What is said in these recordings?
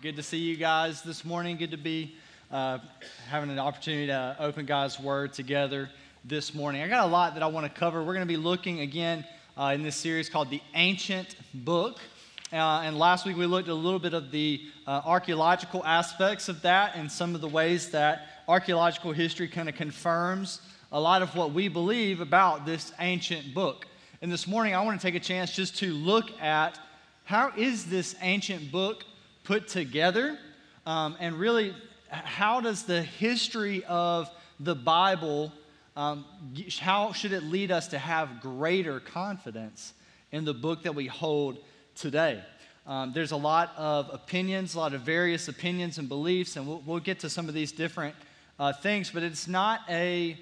Good to see you guys this morning. Good to be having an opportunity to open God's Word together this morning. I got a lot that I want to cover. We're going to be looking again in this series called The Ancient Book. And last week we looked at a little bit of the archaeological aspects of that and some of the ways that archaeological history kind of confirms a lot of what we believe about this ancient book. And this morning I want to take a chance just to look at how is this ancient book put together, and really how does the history of the Bible, how should it lead us to have greater confidence in the book that we hold today? There's a lot of opinions, a lot of various opinions and beliefs, and we'll get to some of these different things, but it is not a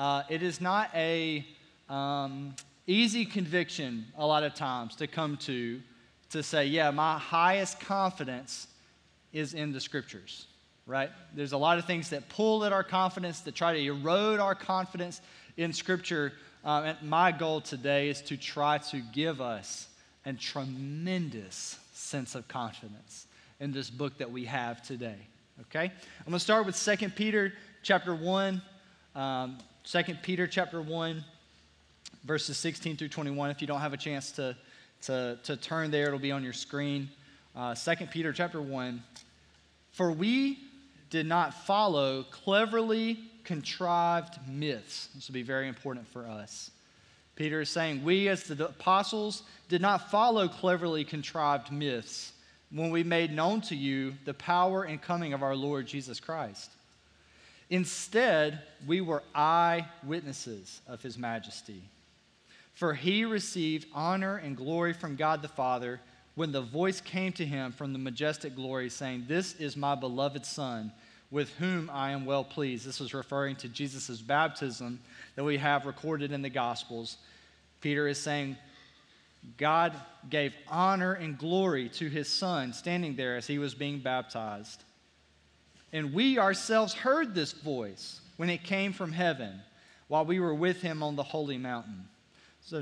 easy conviction a lot of times to come to say, yeah, my highest confidence is in the Scriptures, right? There's a lot of things that pull at our confidence, that try to erode our confidence in Scripture. And my goal today is to try to give us a tremendous sense of confidence in this book that we have today, okay? I'm going to start with 2 Peter chapter 1, 2 Peter chapter 1, verses 16 through 21. If you don't have a chance to turn there, it'll be on your screen. 2 Peter chapter 1. For we did not follow cleverly contrived myths. This will be very important for us. Peter is saying, we as the apostles did not follow cleverly contrived myths when we made known to you the power and coming of our Lord Jesus Christ. Instead, we were eyewitnesses of his majesty. For he received honor and glory from God the Father when the voice came to him from the majestic glory, saying, "This is my beloved Son, with whom I am well pleased." This was referring to Jesus' baptism that we have recorded in the Gospels. Peter is saying God gave honor and glory to his Son standing there as he was being baptized. And we ourselves heard this voice when it came from heaven while we were with him on the holy mountain. So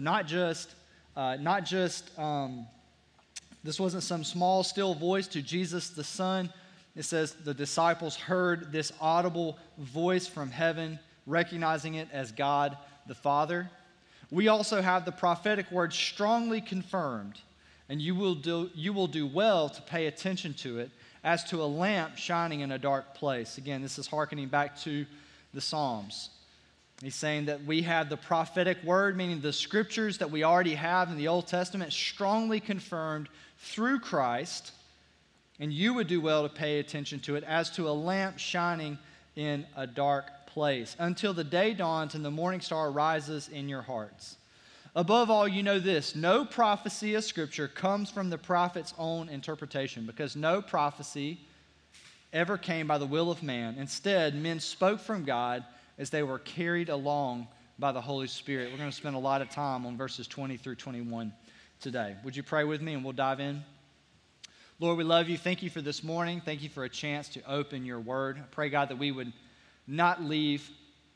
this wasn't some small, still voice to Jesus the Son. It says the disciples heard this audible voice from heaven, recognizing it as God the Father. We also have the prophetic word strongly confirmed, and you will do well to pay attention to it as to a lamp shining in a dark place. Again, this is hearkening back to the Psalms. He's saying that we have the prophetic word, meaning the scriptures that we already have in the Old Testament, strongly confirmed through Christ, and you would do well to pay attention to it as to a lamp shining in a dark place, until the day dawns and the morning star rises in your hearts. Above all, you know this: no prophecy of Scripture comes from the prophet's own interpretation, because no prophecy ever came by the will of man. Instead, men spoke from God as they were carried along by the Holy Spirit. We're going to spend a lot of time on verses 20 through 21 today. Would you pray with me and we'll dive in? Lord, we love you. Thank you for this morning. Thank you for a chance to open your word. I pray, God, that we would not leave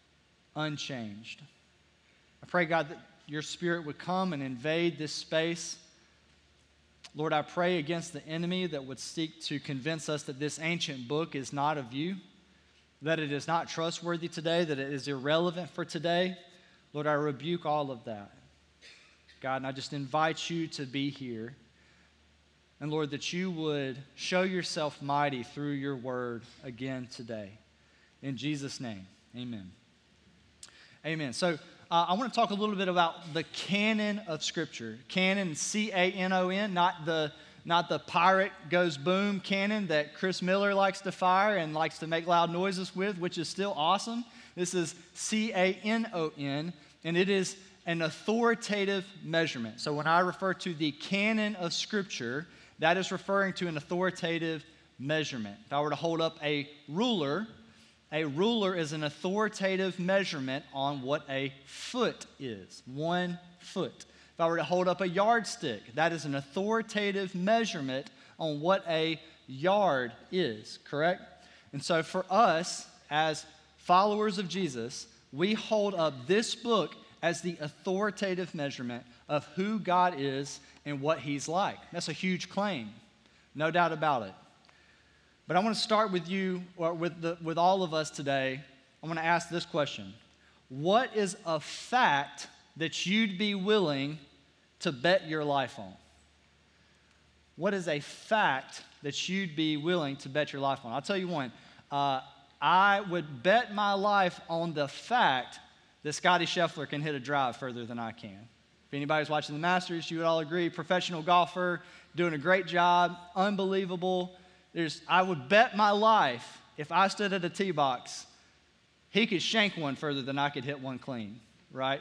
unchanged. I pray, God, that your Spirit would come and invade this space. Lord, I pray against the enemy that would seek to convince us that this ancient book is not of you, that it is not trustworthy today, that it is irrelevant for today. Lord, I rebuke all of that. God, and I just invite you to be here. And Lord, that you would show yourself mighty through your word again today. In Jesus' name, amen. Amen. So I want to talk a little bit about the canon of Scripture. Canon, C-A-N-O-N, not the pirate goes boom cannon that Chris Miller likes to fire and likes to make loud noises with, which is still awesome. This is C-A-N-O-N, and it is an authoritative measurement. So when I refer to the canon of Scripture, that is referring to an authoritative measurement. If I were to hold up a ruler is an authoritative measurement on what a foot is, 1 foot. If I were to hold up a yardstick, that is an authoritative measurement on what a yard is, correct? And so for us, as followers of Jesus, we hold up this book as the authoritative measurement of who God is and what he's like. That's a huge claim, no doubt about it. But I want to start with you, or with all of us today. I want to ask this question. What is a fact that you'd be willing to bet your life on? What is a fact that you'd be willing to bet your life on? I'll tell you one. I would bet my life on the fact that Scotty Scheffler can hit a drive further than I can. If anybody's watching the Masters, you would all agree, professional golfer, doing a great job, unbelievable. I would bet my life, if I stood at a tee box, he could shank one further than I could hit one clean, right?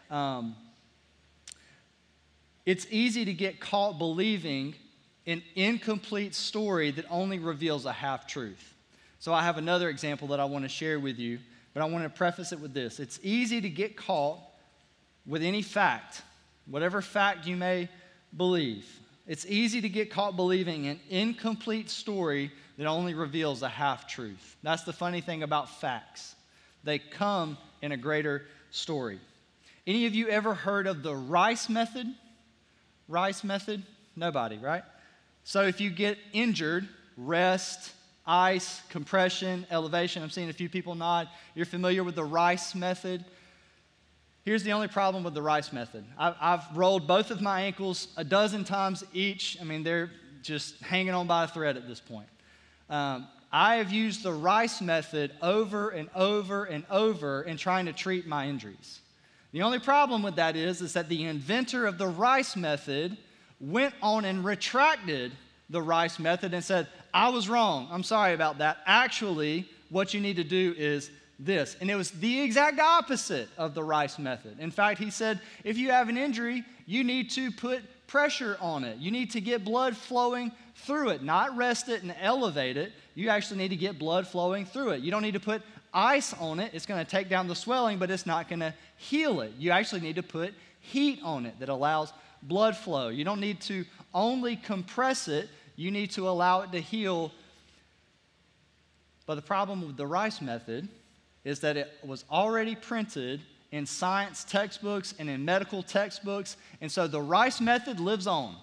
It's easy to get caught believing an incomplete story that only reveals a half-truth. So I have another example that I want to share with you, but I want to preface it with this. It's easy to get caught with any fact, whatever fact you may believe. It's easy to get caught believing an incomplete story that only reveals a half-truth. That's the funny thing about facts. They come in a greater story. Any of you ever heard of the Rice method? Rice method? Nobody, right? So if you get injured, rest, ice, compression, elevation. I'm seeing a few people nod. You're familiar with the Rice method? Here's the only problem with the Rice method. I've rolled both of my ankles a dozen times each. I mean, they're just hanging on by a thread at this point. I have used the Rice method over and over and over in trying to treat my injuries. The only problem with that is that the inventor of the Rice method went on and retracted the Rice method and said, I was wrong. I'm sorry about that. Actually, what you need to do is this. And it was the exact opposite of the Rice method. In fact, he said, if you have an injury, you need to put pressure on it. You need to get blood flowing through it, not rest it and elevate it. You actually need to get blood flowing through it. You don't need to put ice on it. It's going to take down the swelling, but it's not going to heal it. You actually need to put heat on it that allows blood flow. You don't need to only compress it. You need to allow it to heal. But the problem with the Rice method is that it was already printed in science textbooks and in medical textbooks, and so the Rice method lives on.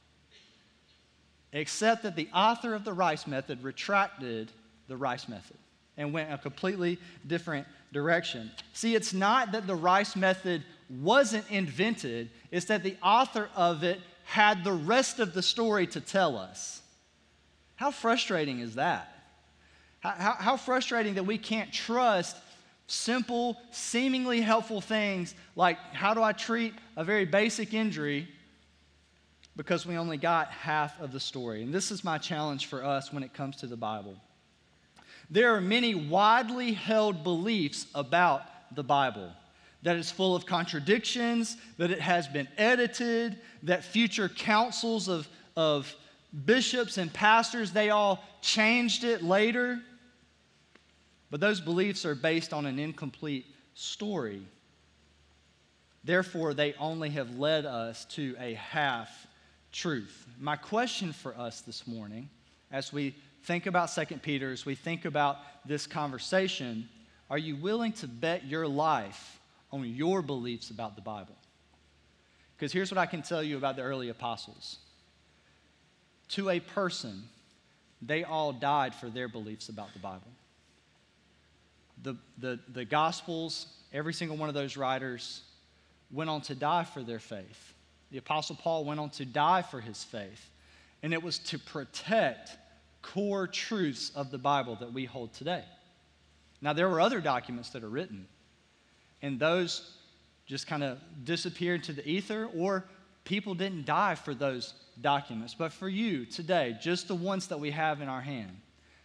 Except that the author of the Rice method retracted the Rice method and went a completely different direction. See, it's not that the Rice method wasn't invented, it's that the author of it had the rest of the story to tell us. How frustrating is that? How frustrating that we can't trust simple, seemingly helpful things like how do I treat a very basic injury because we only got half of the story. And this is my challenge for us when it comes to the Bible. There are many widely held beliefs about the Bible, that it's full of contradictions, that it has been edited, that future councils of bishops and pastors, they all changed it later. But those beliefs are based on an incomplete story. Therefore, they only have led us to a half-truth. My question for us this morning, as we think about 2 Peter, as we think about this conversation, are you willing to bet your life on your beliefs about the Bible? Because here's what I can tell you about the early apostles. To a person, they all died for their beliefs about the Bible. The Gospels, every single one of those writers went on to die for their faith. The Apostle Paul went on to die for his faith. And it was to protect core truths of the Bible that we hold today. Now, there were other documents that are written, and those just kind of disappeared into the ether, or people didn't die for those documents. But for you today, just the ones that we have in our hand,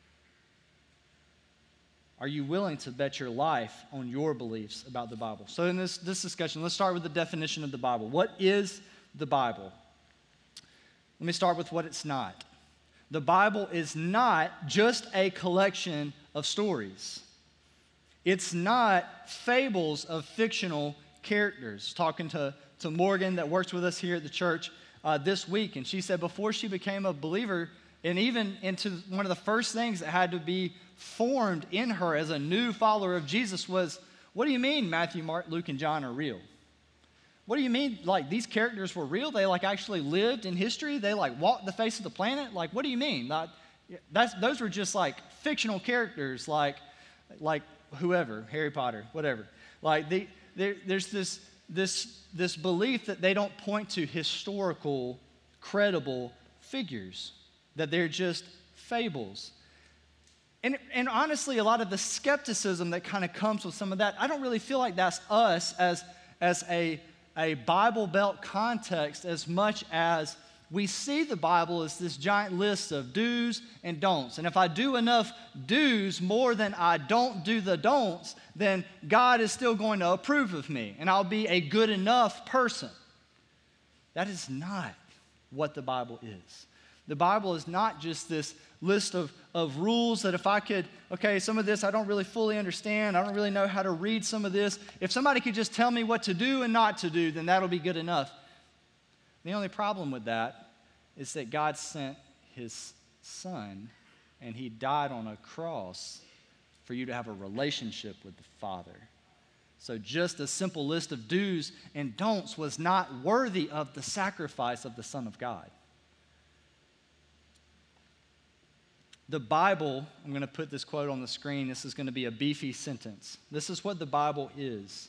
are you willing to bet your life on your beliefs about the Bible? So in this discussion, let's start with the definition of the Bible. What is the Bible? Let me start with what it's not. The Bible is not just a collection of stories. It's not fables of fictional characters. Talking to Morgan that works with us here at the church this week, and she said before she became a believer, and even into one of the first things that had to be formed in her as a new follower of Jesus was, what do you mean Matthew, Mark, Luke, and John are real? What do you mean, like, these characters were real? They, like, actually lived in history? They, like, walked the face of the planet? Like, what do you mean? those were just like fictional characters, like whoever, Harry Potter, whatever. Like there's this belief that they don't point to historical, credible figures, that they're just fables. And honestly, a lot of the skepticism that kind of comes with some of that, I don't really feel like that's us as a Bible Belt context as much as we see the Bible as this giant list of do's and don'ts. And if I do enough do's more than I don't do the don'ts, then God is still going to approve of me, and I'll be a good enough person. That is not what the Bible is. The Bible is not just this list of rules that if I could, okay, some of this I don't really fully understand. I don't really know how to read some of this. If somebody could just tell me what to do and not to do, then that'll be good enough. The only problem with that is that God sent his son and he died on a cross for you to have a relationship with the Father. So just a simple list of do's and don'ts was not worthy of the sacrifice of the Son of God. The Bible, I'm going to put this quote on the screen. This is going to be a beefy sentence. This is what the Bible is.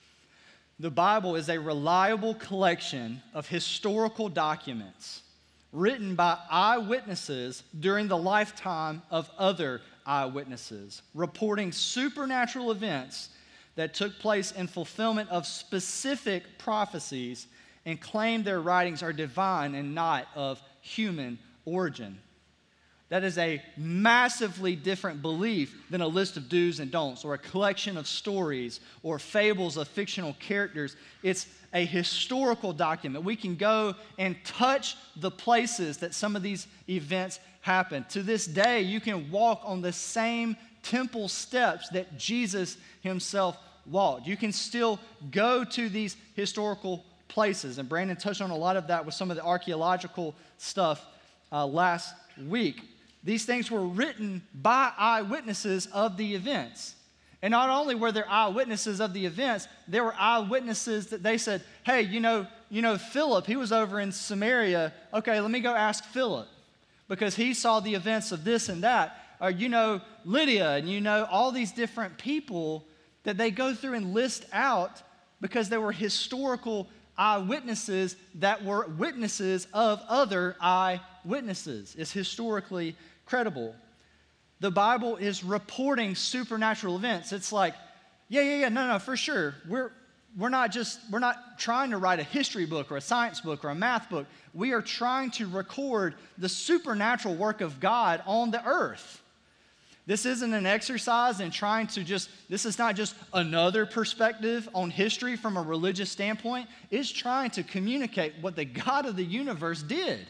The Bible is a reliable collection of historical documents written by eyewitnesses during the lifetime of other eyewitnesses, reporting supernatural events that took place in fulfillment of specific prophecies, and claim their writings are divine and not of human origin. That is a massively different belief than a list of do's and don'ts or a collection of stories or fables of fictional characters. It's a historical document. We can go and touch the places that some of these events happened. To this day, you can walk on the same temple steps that Jesus himself walked. You can still go to these historical places. And Brandon touched on a lot of that with some of the archaeological stuff last week. These things were written by eyewitnesses of the events. And not only were there eyewitnesses of the events, there were eyewitnesses that they said, hey, you know Philip, he was over in Samaria. Okay, let me go ask Philip because he saw the events of this and that. Or you know Lydia, and you know all these different people that they go through and list out because there were historical eyewitnesses that were witnesses of other eyewitnesses. It's historically credible. The Bible is reporting supernatural events. It's like, no, for sure. We're not trying to write a history book or a science book or a math book. We are trying to record the supernatural work of God on the earth. This isn't an exercise in trying to this is not just another perspective on history from a religious standpoint. It's trying to communicate what the God of the universe did.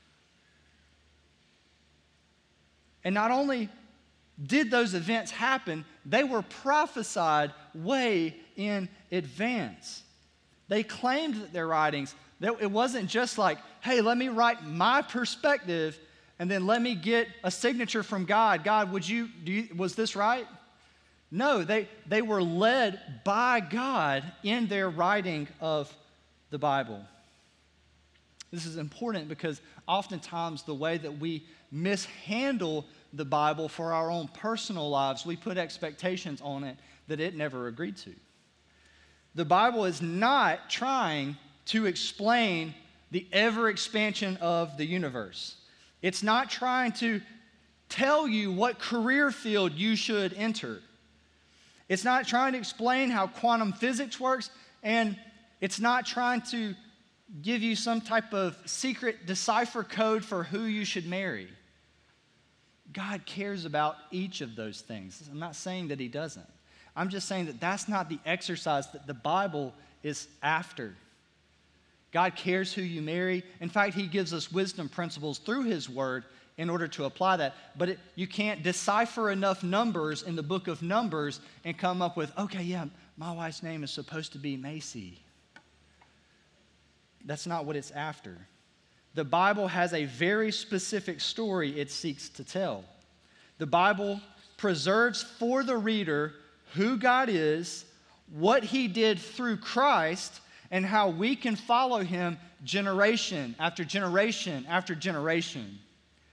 And not only did those events happen, they were prophesied way in advance. They claimed that their writings, that it wasn't just like, hey, let me write my perspective and then let me get a signature from God. God, was this right? No, they were led by God in their writing of the Bible. This is important because oftentimes the way that we mishandle the Bible for our own personal lives, we put expectations on it that it never agreed to. The Bible is not trying to explain the ever expansion of the universe. It's not trying to tell you what career field you should enter. It's not trying to explain how quantum physics works, and it's not trying to give you some type of secret decipher code for who you should marry. God cares about each of those things. I'm not saying that he doesn't. I'm just saying that that's not the exercise that the Bible is after. God cares who you marry. In fact, he gives us wisdom principles through his word in order to apply that. But you can't decipher enough numbers in the book of Numbers and come up with, okay, yeah, my wife's name is supposed to be Macy. That's not what it's after. The Bible has a very specific story it seeks to tell. The Bible preserves for the reader who God is, what he did through Christ, and how we can follow him generation after generation after generation.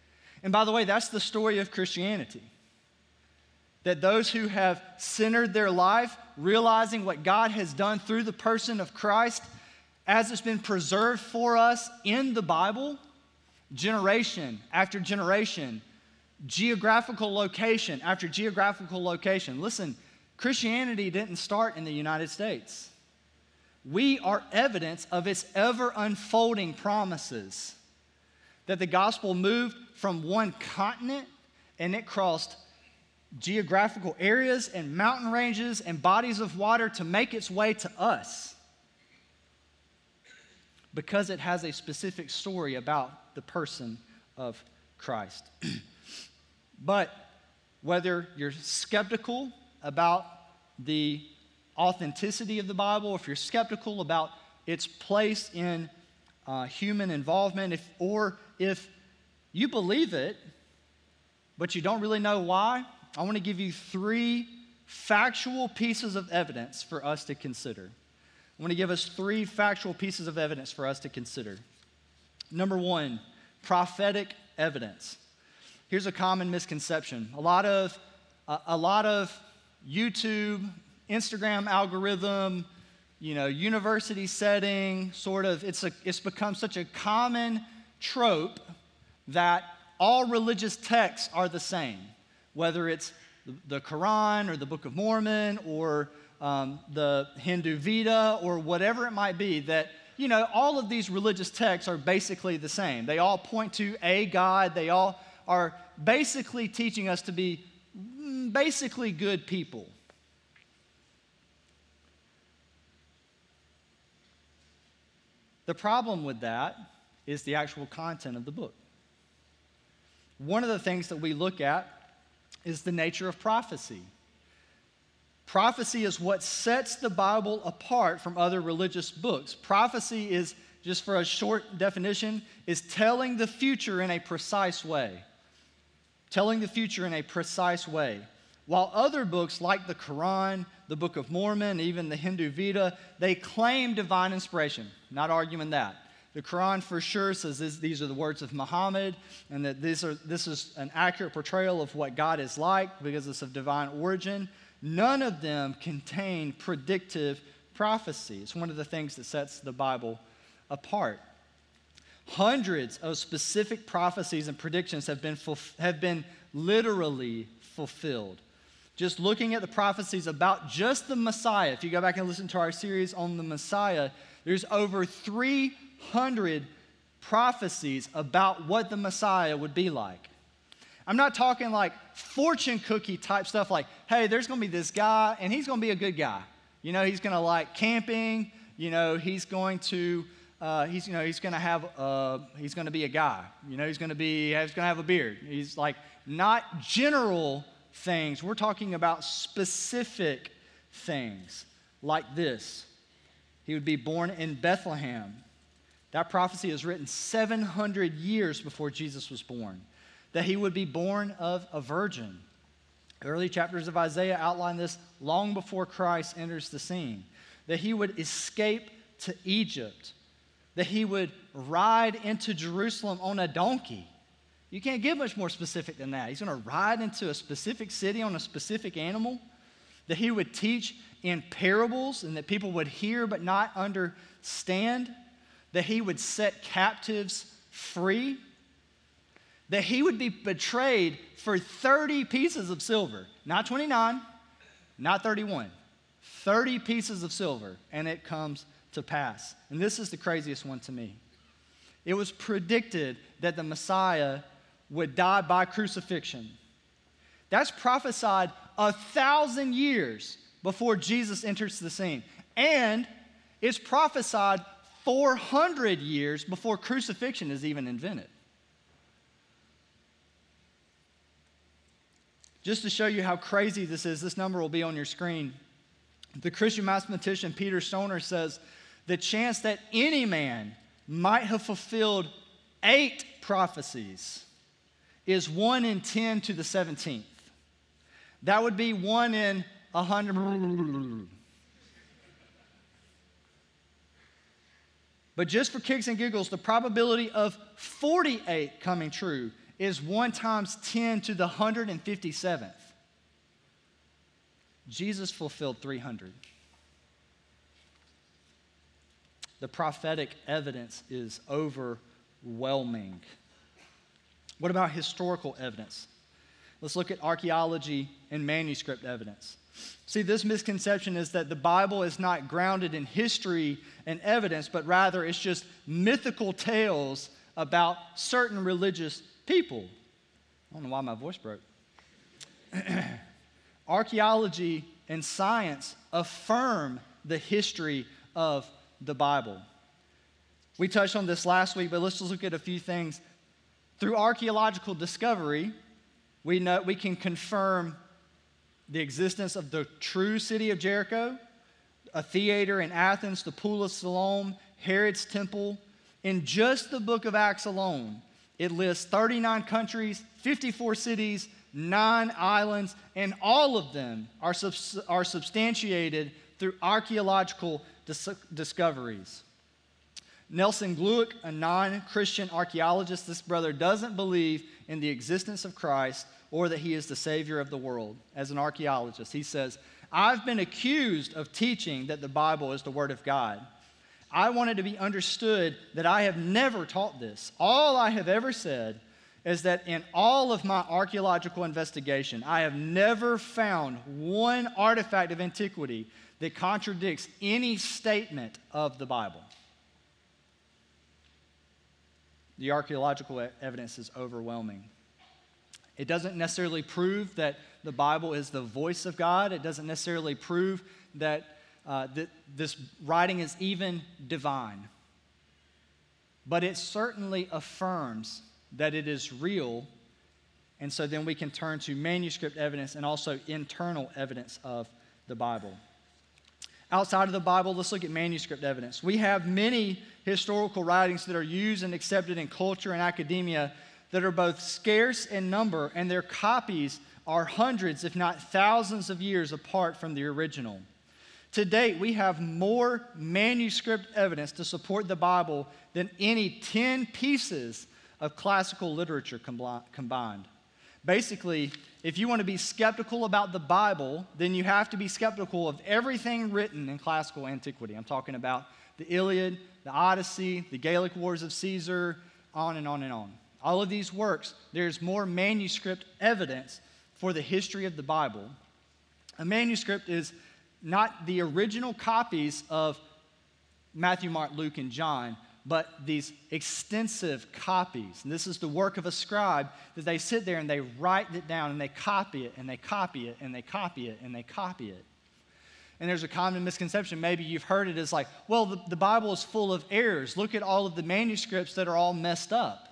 And by the way, that's the story of Christianity. That those who have centered their life, realizing what God has done through the person of Christ, as it's been preserved for us in the Bible, generation after generation, geographical location after geographical location. Listen, Christianity didn't start in the United States. We are evidence of its ever unfolding promises. That the gospel moved from one continent and it crossed geographical areas and mountain ranges and bodies of water to make its way to us. Because it has a specific story about the person of Christ. But whether you're skeptical about the authenticity of the Bible, if you're skeptical about its place in human involvement, or if you believe it, but you don't really know why, I want to give you 3 factual pieces of evidence for us to consider. I want to give us 3 factual pieces of evidence for us to consider. Number 1, prophetic evidence. Here's a common misconception. A lot of YouTube, Instagram algorithm, university setting, sort of, it's become such a common trope that all religious texts are the same, whether it's the Quran or the Book of Mormon or the Hindu Veda or whatever it might be, that, all of these religious texts are basically the same. They all point to a God. They all are basically teaching us to be basically good people. The problem with that is the actual content of the book. One of the things that we look at is the nature of prophecy. Prophecy is what sets the Bible apart from other religious books. Prophecy is, just for a short definition, is telling the future in a precise way. Telling the future in a precise way. While other books like the Quran, the Book of Mormon, even the Hindu Veda, they claim divine inspiration. Not arguing that. The Quran for sure says these are the words of Muhammad, and that this is an accurate portrayal of what God is like because it's of divine origin. None of them contain predictive prophecy. It's one of the things that sets the Bible apart. Hundreds of specific prophecies and predictions have been literally fulfilled. Just looking at the prophecies about just the Messiah, if you go back and listen to our series on the Messiah, there's over 300 prophecies about what the Messiah would be like. I'm not talking like fortune cookie type stuff like, hey, there's going to be this guy and he's going to be a good guy. He's going to like camping. He's going to he's going to be a guy. He's going to have a beard. He's like not general things. We're talking about specific things like this. He would be born in Bethlehem. That prophecy is written 700 years before Jesus was born. That he would be born of a virgin. Early chapters of Isaiah outline this long before Christ enters the scene. That he would escape to Egypt. That he would ride into Jerusalem on a donkey. You can't get much more specific than that. He's going to ride into a specific city on a specific animal. That he would teach in parables and that people would hear but not understand. That he would set captives free. That he would be betrayed for 30 pieces of silver. Not 29, not 31. 30 pieces of silver, and it comes to pass. And this is the craziest one to me. It was predicted that the Messiah would die by crucifixion. That's prophesied 1,000 years before Jesus enters the scene. And it's prophesied 400 years before crucifixion is even invented. Just to show you how crazy this is, this number will be on your screen. The Christian mathematician Peter Stoner says, the chance that any man might have fulfilled 8 prophecies is 1 in 10 to the 17th. That would be 1 in 100. But just for kicks and giggles, the probability of 48 coming true is 1 times 10 to the 157th. Jesus fulfilled 300. The prophetic evidence is overwhelming. What about historical evidence? Let's look at archaeology and manuscript evidence. See, this misconception is that the Bible is not grounded in history and evidence, but rather it's just mythical tales about certain religious people. I don't know why my voice broke. Archaeology and science affirm the history of the Bible. We touched on this last week, but let's just look at a few things. Through archaeological discovery, we can confirm the existence of the true city of Jericho, a theater in Athens, the Pool of Siloam, Herod's temple. In just the book of Acts alone, it lists 39 countries, 54 cities, 9 islands, and all of them are substantiated through archaeological discoveries. Nelson Glueck, a non-Christian archaeologist, this brother doesn't believe in the existence of Christ or that he is the Savior of the world. As an archaeologist, he says, I've been accused of teaching that the Bible is the Word of God. I want it to be understood that I have never taught this. All I have ever said is that in all of my archaeological investigation, I have never found one artifact of antiquity that contradicts any statement of the Bible. The archaeological evidence is overwhelming. It doesn't necessarily prove that the Bible is the voice of God. It doesn't necessarily prove that this writing is even divine. But it certainly affirms that it is real, and so then we can turn to manuscript evidence and also internal evidence of the Bible. Outside of the Bible, let's look at manuscript evidence. We have many historical writings that are used and accepted in culture and academia that are both scarce in number, and their copies are hundreds, if not thousands of years apart from the original. To date, we have more manuscript evidence to support the Bible than any 10 pieces of classical literature combined. Basically, if you want to be skeptical about the Bible, then you have to be skeptical of everything written in classical antiquity. I'm talking about the Iliad, the Odyssey, the Gallic Wars of Caesar, on and on and on. All of these works, there's more manuscript evidence for the history of the Bible. A manuscript is not the original copies of Matthew, Mark, Luke, and John, but these extensive copies. And this is the work of a scribe that they sit there and they write it down and they copy it and they copy it and they copy it and they copy it. And there's a common misconception, maybe you've heard it, as like, well, the Bible is full of errors. Look at all of the manuscripts that are all messed up.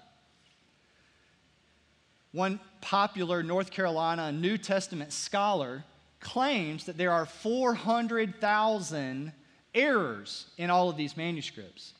One popular North Carolina New Testament scholar claims that there are 400,000 errors in all of these manuscripts.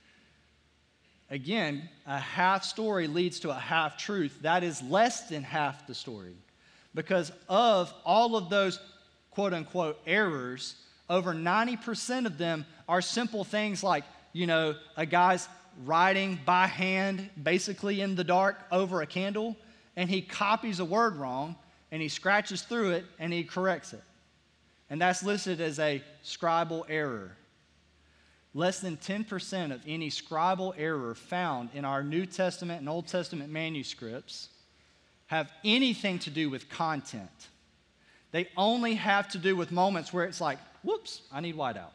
Again, a half story leads to a half truth. That is less than half the story. Because of all of those quote unquote errors, over 90% of them are simple things like, a guy's writing by hand, basically in the dark over a candle, and he copies a word wrong, and he scratches through it, and he corrects it. And that's listed as a scribal error. Less than 10% of any scribal error found in our New Testament and Old Testament manuscripts have anything to do with content. They only have to do with moments where it's like, whoops, I need whiteout.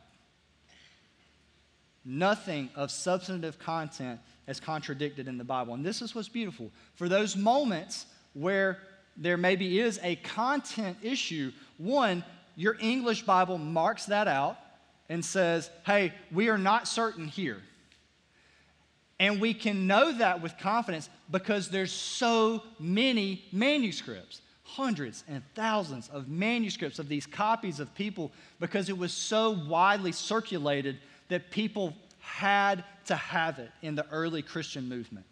Nothing of substantive content is contradicted in the Bible. And this is what's beautiful. For those moments where there maybe is a content issue, one, your English Bible marks that out and says, hey, we are not certain here. And we can know that with confidence because there's so many manuscripts, hundreds and thousands of manuscripts of these copies of people, because it was so widely circulated that people had to have it in the early Christian movement.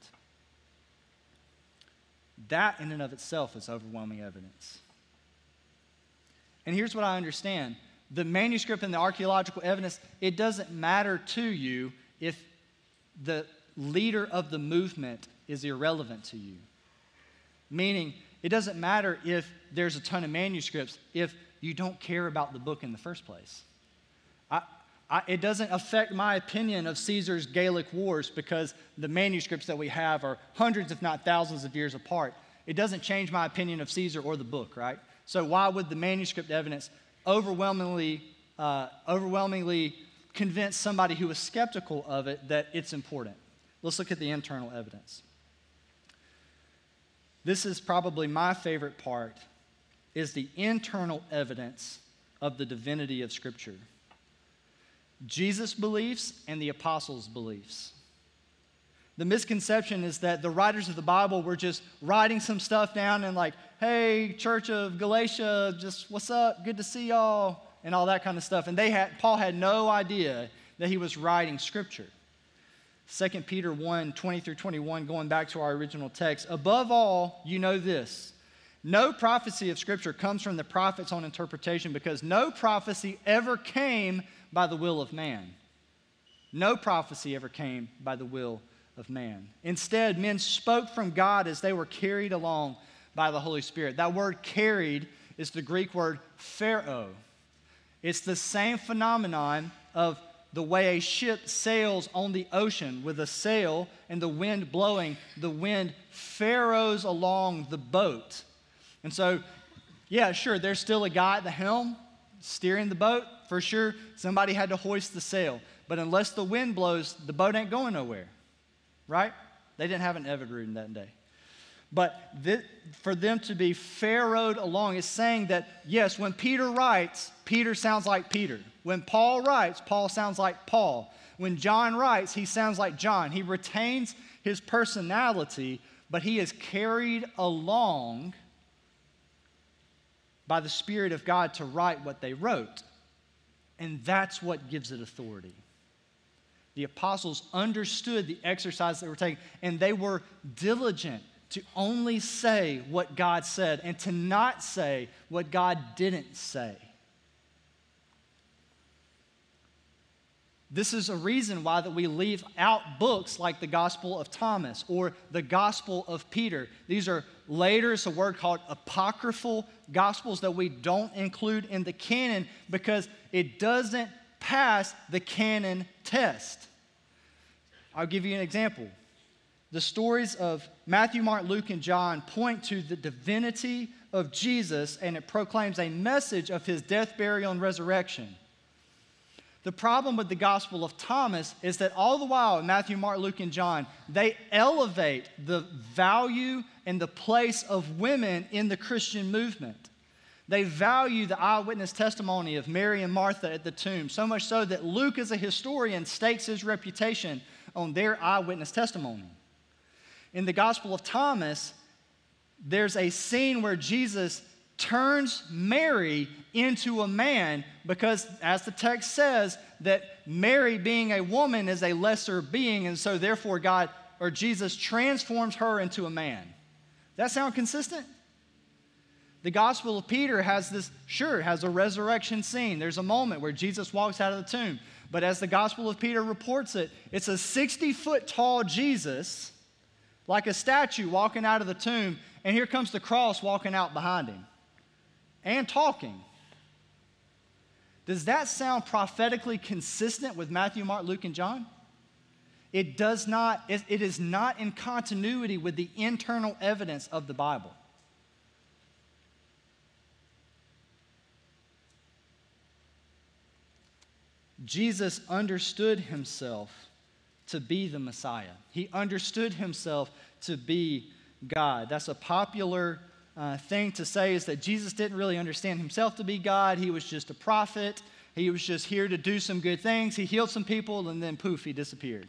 That in and of itself is overwhelming evidence. And here's what I understand. The manuscript and the archaeological evidence, it doesn't matter to you if the leader of the movement is irrelevant to you. Meaning, it doesn't matter if there's a ton of manuscripts if you don't care about the book in the first place. It doesn't affect my opinion of Caesar's Gallic Wars because the manuscripts that we have are hundreds, if not thousands of years apart. It doesn't change my opinion of Caesar or the book, right? So why would the manuscript evidence overwhelmingly convince somebody who is skeptical of it that it's important? Let's look at the internal evidence. This is probably my favorite part, is the internal evidence of the divinity of Scripture. Jesus' beliefs and the apostles' beliefs. The misconception is that the writers of the Bible were just writing some stuff down and like, hey, Church of Galatia, just what's up, good to see y'all, and all that kind of stuff. And Paul had no idea that he was writing Scripture. 2 Peter 1, 20 through 21, going back to our original text. Above all, you know this. No prophecy of Scripture comes from the prophets on interpretation because no prophecy ever came by the will of man. No prophecy ever came by the will of man. Instead, men spoke from God as they were carried along by the Holy Spirit. That word carried is the Greek word phero. It's the same phenomenon of the way a ship sails on the ocean with a sail and the wind blowing. The wind furrows along the boat. And so, yeah, sure, there's still a guy at the helm steering the boat. For sure, somebody had to hoist the sail. But unless the wind blows, the boat ain't going nowhere, right? They didn't have an Evinrude in that day. But for them to be furrowed along is saying that, yes, when Peter writes, Peter sounds like Peter. When Paul writes, Paul sounds like Paul. When John writes, he sounds like John. He retains his personality, but he is carried along by the Spirit of God to write what they wrote. And that's what gives it authority. The apostles understood the exercise they were taking, and they were diligent to only say what God said and to not say what God didn't say. This is a reason why that we leave out books like the Gospel of Thomas or the Gospel of Peter. These are later, it's a word called apocryphal gospels that we don't include in the canon because it doesn't pass the canon test. I'll give you an example. The stories of Matthew, Mark, Luke, and John point to the divinity of Jesus, and it proclaims a message of his death, burial, and resurrection. The problem with the Gospel of Thomas is that all the while in Matthew, Mark, Luke, and John, they elevate the value and the place of women in the Christian movement. They value the eyewitness testimony of Mary and Martha at the tomb, so much so that Luke, as a historian, stakes his reputation on their eyewitness testimony. In the Gospel of Thomas, there's a scene where Jesus turns Mary into a man because, as the text says, that Mary, being a woman, is a lesser being, and so therefore God or Jesus transforms her into a man. That sound consistent? The Gospel of Peter has a resurrection scene. There's a moment where Jesus walks out of the tomb. But as the Gospel of Peter reports it, it's a 60-foot tall Jesus, like a statue, walking out of the tomb, and here comes the cross walking out behind him and talking. Does that sound prophetically consistent with Matthew, Mark, Luke, and John? It does not. It is not in continuity with the internal evidence of the Bible. Jesus understood himself to be the Messiah. He understood himself to be God. That's a popular thing to say, is that Jesus didn't really understand himself to be God. He was just a prophet. He was just here to do some good things. He healed some people, and then poof, he disappeared.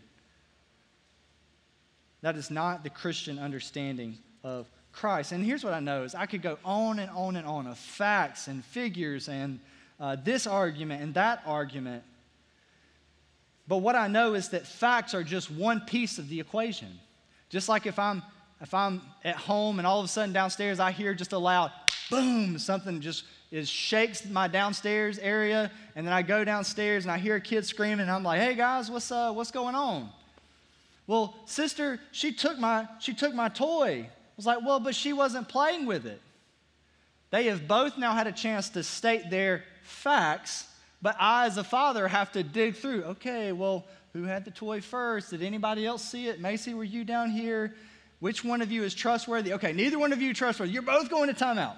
That is not the Christian understanding of Christ. And here's what I know is I could go on and on and on of facts and figures and this argument and that argument. But what I know is that facts are just one piece of the equation. Just like if I'm at home and all of a sudden downstairs I hear just a loud boom, something just shakes my downstairs area, and then I go downstairs and I hear a kid screaming, and I'm like, hey guys, what's going on? Well, sister, she took my toy. was like, well, but she wasn't playing with it. They have both now had a chance to state their facts, but I, as a father, have to dig through. Okay, well, who had the toy first? Did anybody else see it? Macy, were you down here? Which one of you is trustworthy? Okay, neither one of you trustworthy. You're both going to timeout.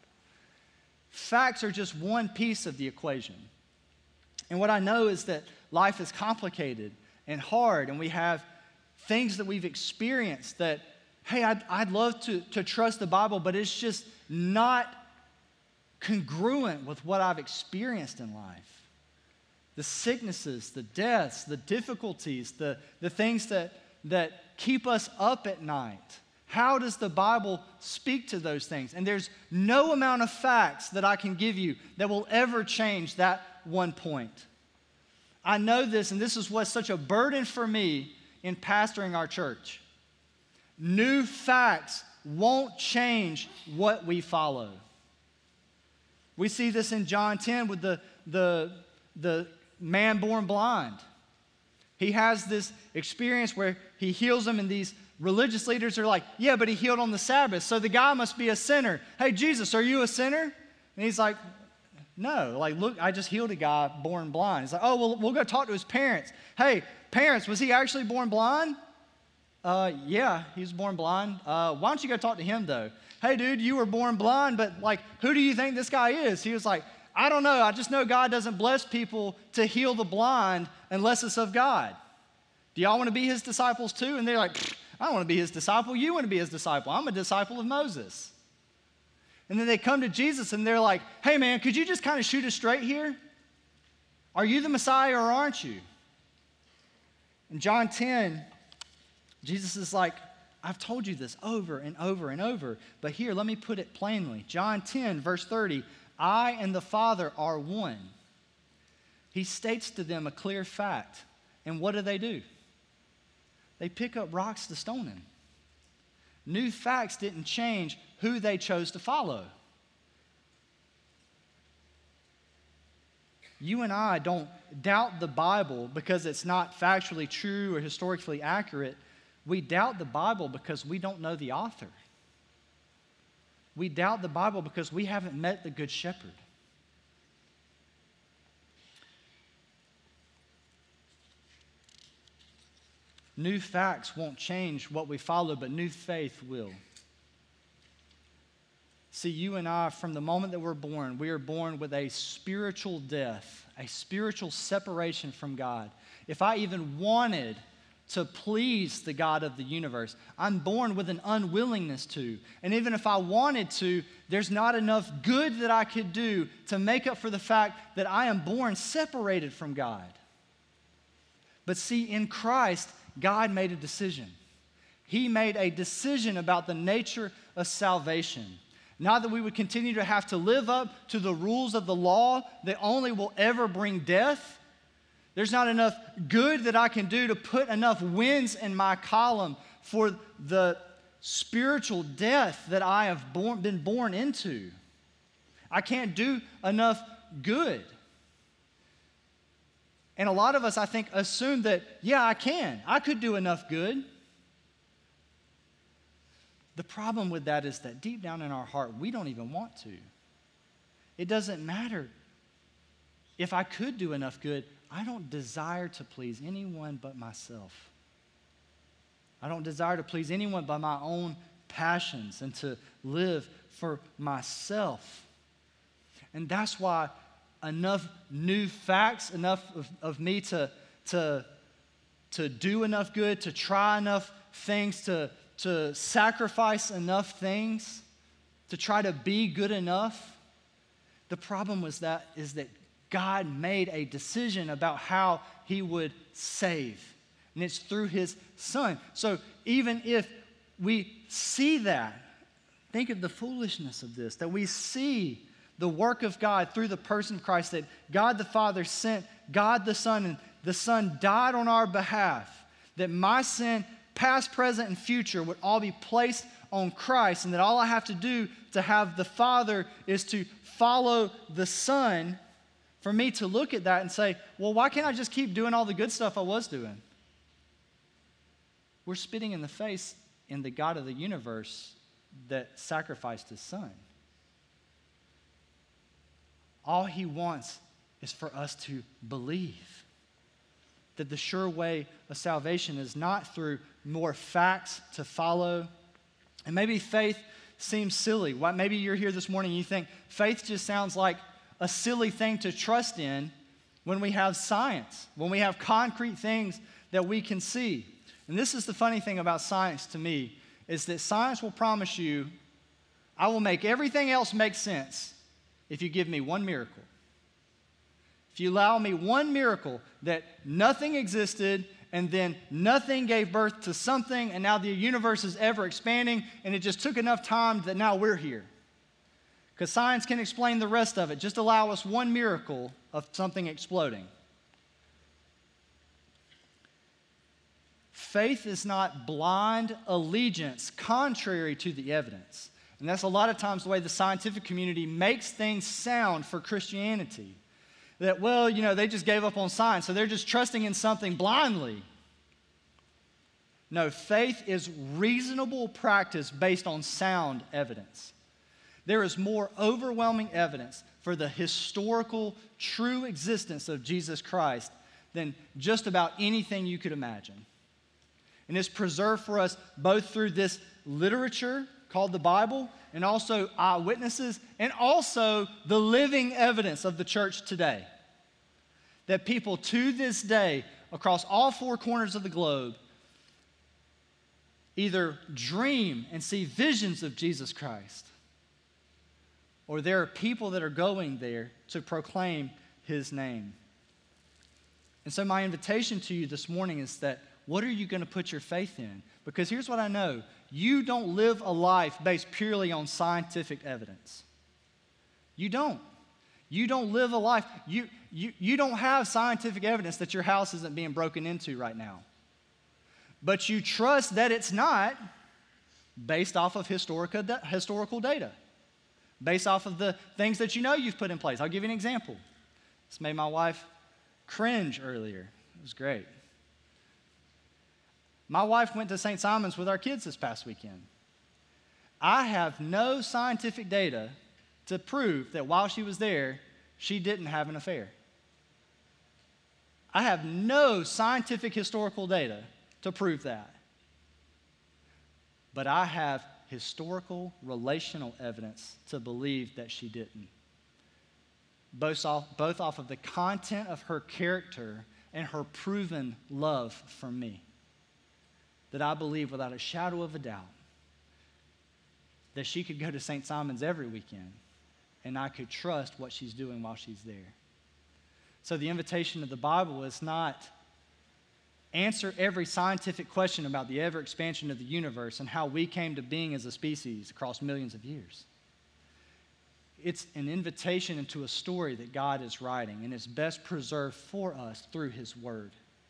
Facts are just one piece of the equation. And what I know is that life is complicated and hard, and we have things that we've experienced that, hey, I'd love to trust the Bible, but it's just not congruent with what I've experienced in life. The sicknesses, the deaths, the difficulties, the things that keep us up at night. How does the Bible speak to those things? And there's no amount of facts that I can give you that will ever change that one point. I know this, and this is what's such a burden for me in pastoring our church. New facts won't change what we follow. We see this in John 10 with the man born blind. He has this experience where he heals him, and these religious leaders are like, yeah, but he healed on the Sabbath, so the guy must be a sinner. Hey, Jesus, are you a sinner? And he's like, no. Like, look, I just healed a guy born blind. He's like, oh, well, we'll go talk to his parents. Hey, parents, was he actually born blind? Yeah, he was born blind. Why don't you go talk to him, though? Hey, dude, you were born blind, but, like, who do you think this guy is? He was like, I don't know. I just know God doesn't bless people to heal the blind unless it's of God. Do y'all want to be his disciples too? And they're like, I don't want to be his disciple. You want to be his disciple. I'm a disciple of Moses. And then they come to Jesus and they're like, hey, man, could you just kind of shoot us straight here? Are you the Messiah or aren't you? In John 10, Jesus is like, I've told you this over and over and over, but here, let me put it plainly. John 10, verse 30, I and the Father are one. He states to them a clear fact. And what do? They pick up rocks to stone him. New facts didn't change who they chose to follow. You and I don't doubt the Bible because it's not factually true or historically accurate. We doubt the Bible because we don't know the author. We doubt the Bible because we haven't met the Good Shepherd. New facts won't change what we follow, but new faith will. See, you and I, from the moment that we're born, we are born with a spiritual death, a spiritual separation from God. If I even wanted to please the God of the universe, I'm born with an unwillingness to. And even if I wanted to, there's not enough good that I could do to make up for the fact that I am born separated from God. But see, in Christ, God made a decision. He made a decision about the nature of salvation. Not that we would continue to have to live up to the rules of the law that only will ever bring death. There's not enough good that I can do to put enough wins in my column for the spiritual death that I have been born into. I can't do enough good. And a lot of us, I think, assume that, yeah, I can. I could do enough good. The problem with that is that deep down in our heart, we don't even want to. It doesn't matter if I could do enough good. I don't desire to please anyone but myself. I don't desire to please anyone but my own passions and to live for myself. And that's why enough new facts, enough of me to do enough good, to try enough things, to sacrifice enough things, to try to be good enough. The problem is that God made a decision about how he would save. And it's through his Son. So even if we see that, think of the foolishness of this, that we see the work of God through the person of Christ, that God the Father sent God the Son, and the Son died on our behalf, that my sin, past, present, and future, would all be placed on Christ, and that all I have to do to have the Father is to follow the Son. For me to look at that and say, well, why can't I just keep doing all the good stuff I was doing? We're spitting in the face in the God of the universe that sacrificed his son. All he wants is for us to believe that the sure way of salvation is not through more facts to follow. And maybe faith seems silly. Maybe you're here this morning and you think faith just sounds like a silly thing to trust in when we have science, when we have concrete things that we can see. And this is the funny thing about science to me, is that science will promise you, I will make everything else make sense if you give me one miracle. If you allow me one miracle that nothing existed and then nothing gave birth to something and now the universe is ever expanding and it just took enough time that now we're here. Because science can explain the rest of it. Just allow us one miracle of something exploding. Faith is not blind allegiance contrary to the evidence. And that's a lot of times the way the scientific community makes things sound for Christianity. That, well, they just gave up on science, so they're just trusting in something blindly. No, faith is reasonable practice based on sound evidence. There is more overwhelming evidence for the historical, true existence of Jesus Christ than just about anything you could imagine. And it's preserved for us both through this literature called the Bible and also eyewitnesses and also the living evidence of the church today. That people to this day, across all four corners of the globe, either dream and see visions of Jesus Christ, or there are people that are going there to proclaim his name. And so my invitation to you this morning is that, what are you going to put your faith in? Because here's what I know. You don't live a life based purely on scientific evidence. You don't. You don't live a life. You don't have scientific evidence that your house isn't being broken into right now. But you trust that it's not based off of historical data, based off of the things that you've put in place. I'll give you an example. This made my wife cringe earlier. It was great. My wife went to St. Simon's with our kids this past weekend. I have no scientific data to prove that while she was there, she didn't have an affair. I have no scientific historical data to prove that. But I have historical relational evidence to believe that she didn't. Both off of the content of her character and her proven love for me. That I believe without a shadow of a doubt that she could go to St. Simon's every weekend and I could trust what she's doing while she's there. So the invitation of the Bible is not answer every scientific question about the ever expansion of the universe and how we came to being as a species across millions of years. It's an invitation into a story that God is writing and is best preserved for us through his word.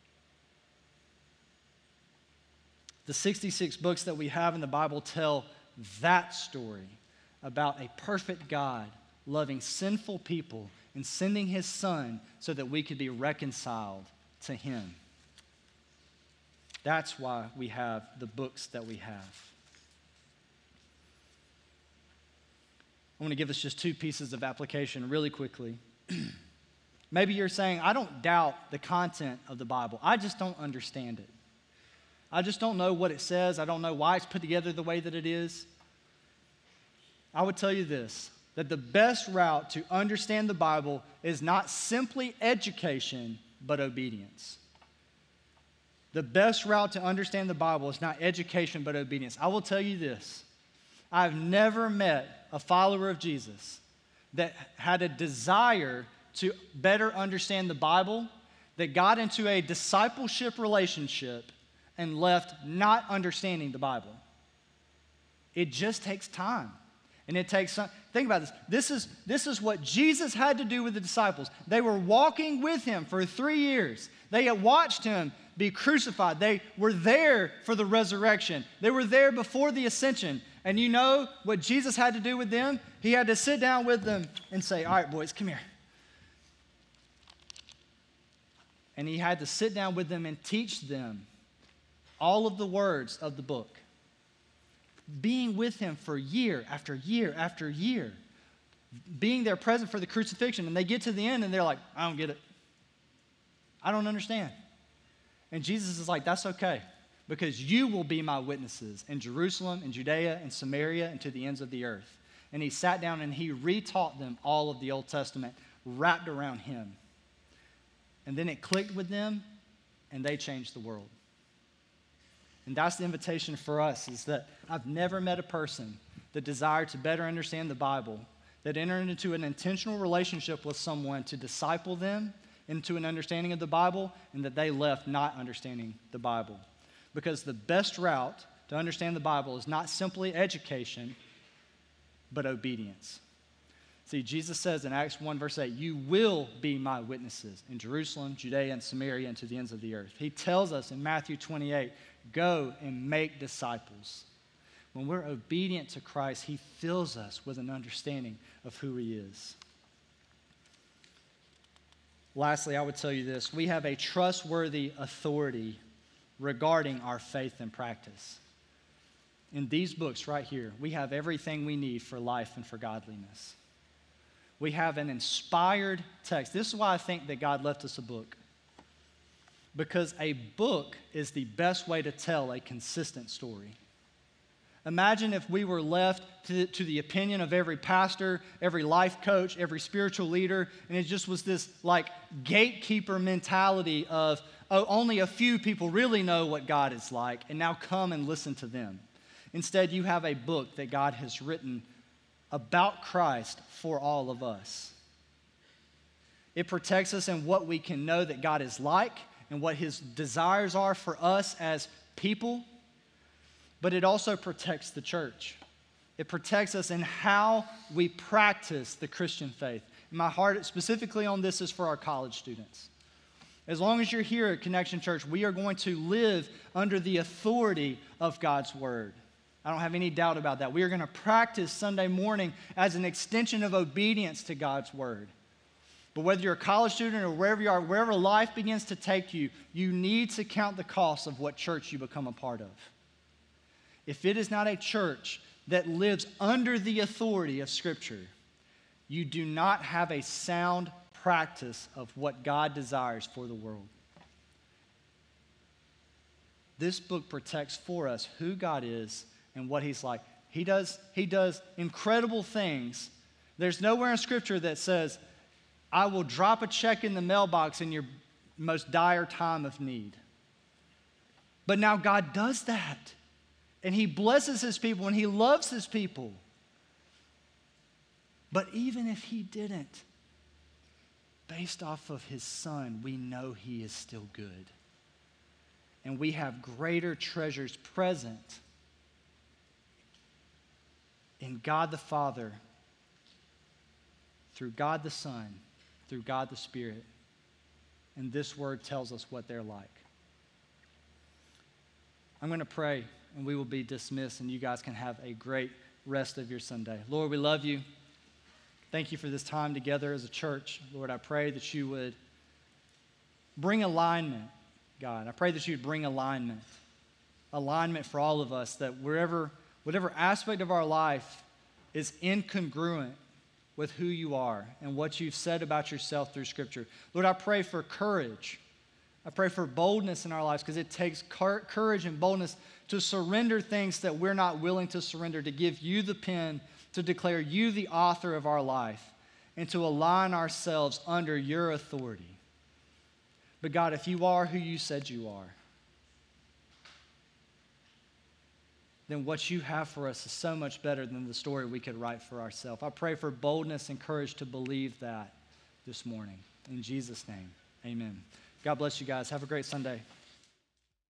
The 66 books that we have in the Bible tell that story about a perfect God loving sinful people and sending his son so that we could be reconciled to him. That's why we have the books that we have. I want to give us just two pieces of application really quickly. Maybe you're saying, I don't doubt the content of the Bible. I just don't understand it. I just don't know what it says. I don't know why it's put together the way that it is. I would tell you this, that the best route to understand the Bible is not simply education, but obedience. The best route to understand the Bible is not education, but obedience. I will tell you this, I've never met a follower of Jesus that had a desire to better understand the Bible, that got into a discipleship relationship and left not understanding the Bible. It just takes time. And it takes some, think about this. This is what Jesus had to do with the disciples. They were walking with him for 3 years. They had watched him be crucified. They were there for the resurrection. They were there before the ascension. And you know what Jesus had to do with them? He had to sit down with them and say, all right, boys, come here. And he had to sit down with them and teach them all of the words of the book. being with him for year after year after year, being there present for the crucifixion, and they get to the end and they're like, I don't get it. I don't understand. And Jesus is like, that's okay, because you will be my witnesses in Jerusalem and Judea and Samaria and to the ends of the earth. And he sat down and he retaught them all of the Old Testament wrapped around him. And then it clicked with them and they changed the world. And that's the invitation for us, is that I've never met a person that desired to better understand the Bible, that entered into an intentional relationship with someone to disciple them into an understanding of the Bible, and that they left not understanding the Bible. Because the best route to understand the Bible is not simply education, but obedience. See, Jesus says in Acts 1, verse 8, you will be my witnesses in Jerusalem, Judea, and Samaria, and to the ends of the earth. He tells us in Matthew 28, go and make disciples. When we're obedient to Christ, he fills us with an understanding of who he is. Lastly, I would tell you this. We have a trustworthy authority regarding our faith and practice. In these books right here, we have everything we need for life and for godliness. We have an inspired text. This is why I think that God left us a book. Because a book is the best way to tell a consistent story. Imagine if we were left to the opinion of every pastor, every life coach, every spiritual leader, and it just was this like gatekeeper mentality of, oh, only a few people really know what God is like, and now come and listen to them. Instead, you have a book that God has written about Christ for all of us. It protects us in what we can know that God is like and what his desires are for us as people. But it also protects the church. It protects us in how we practice the Christian faith. And my heart specifically on this is for our college students. As long as you're here at Connection Church, we are going to live under the authority of God's word. I don't have any doubt about that. We are going to practice Sunday morning as an extension of obedience to God's word. But whether you're a college student or wherever you are, wherever life begins to take you, you need to count the cost of what church you become a part of. If it is not a church that lives under the authority of Scripture, you do not have a sound practice of what God desires for the world. This book protects for us who God is and what he's like. He does incredible things. There's nowhere in Scripture that says, I will drop a check in the mailbox in your most dire time of need. But now God does that. And he blesses his people and he loves his people. But even if he didn't, based off of his son, we know he is still good. And we have greater treasures present in God the Father, through God the Son, through God the Spirit. And this word tells us what they're like. I'm going to pray, and we will be dismissed, and you guys can have a great rest of your Sunday. Lord, we love you. Thank you for this time together as a church. Lord, I pray that you would bring alignment, God. I pray that you'd bring alignment for all of us, that whatever aspect of our life is incongruent with who you are and what you've said about yourself through Scripture. Lord, I pray for courage. I pray for boldness in our lives, because it takes courage and boldness to surrender things that we're not willing to surrender, to give you the pen, to declare you the author of our life, and to align ourselves under your authority. But God, if you are who you said you are, then what you have for us is so much better than the story we could write for ourselves. I pray for boldness and courage to believe that this morning. In Jesus' name, amen. God bless you guys. Have a great Sunday.